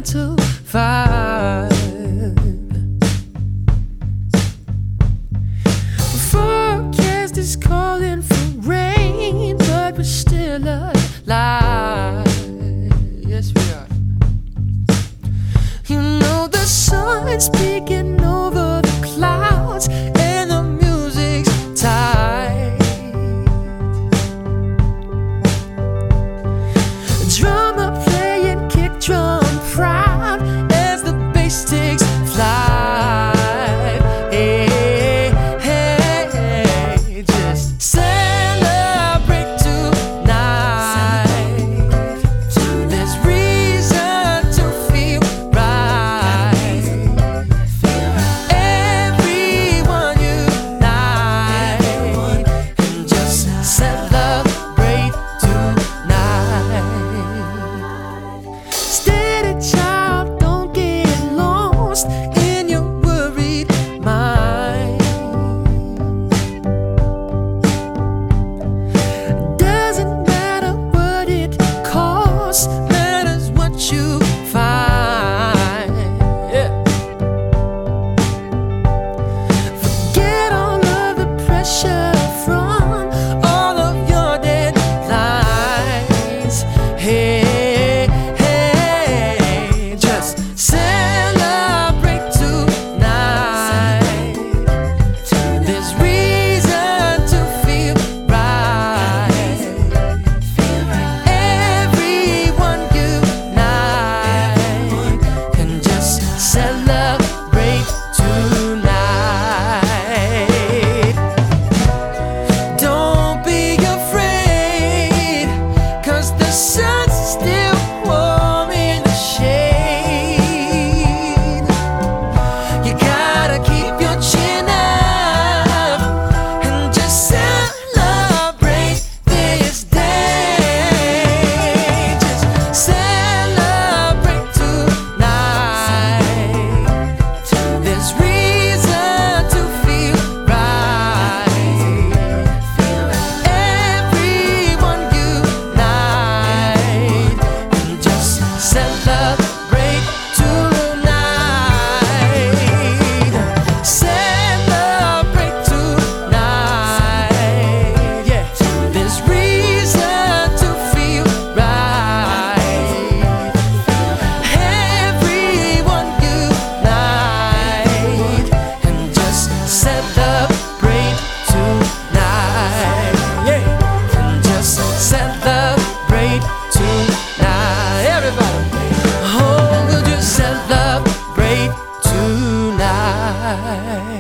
to vibe. Forecast is calling for rain, but we're still alive. Yes, we are. You know the sun's peeking over the clouds and the music's tight. Drummer playing kick drum proud as the bass takes flight. Hey, hey, hey, just celebrate tonight. There's reason to feel right. Everyone unite and just celebrate tonight. Steady child, don't get lost in your worried mind. Doesn't matter what it costs, matters what you find. Yeah. Forget all of the pressure from all of your deadlines. Hey, hey, just celebrate tonight. There's reason to feel right. Everyone unite and just celebrate tonight. Don't be afraid, 'cause the sun's still warm in the shade. You gotta keep your chin up and just celebrate this day. Just celebrate tonight. There's reason to feel right. Everyone unite and just celebrate tonight. Celebrate tonight. Yeah, there's reason to feel right. Everyone unite and just celebrate tonight. Yeah, and just celebrate tonight. Everybody, oh, we'll just celebrate tonight.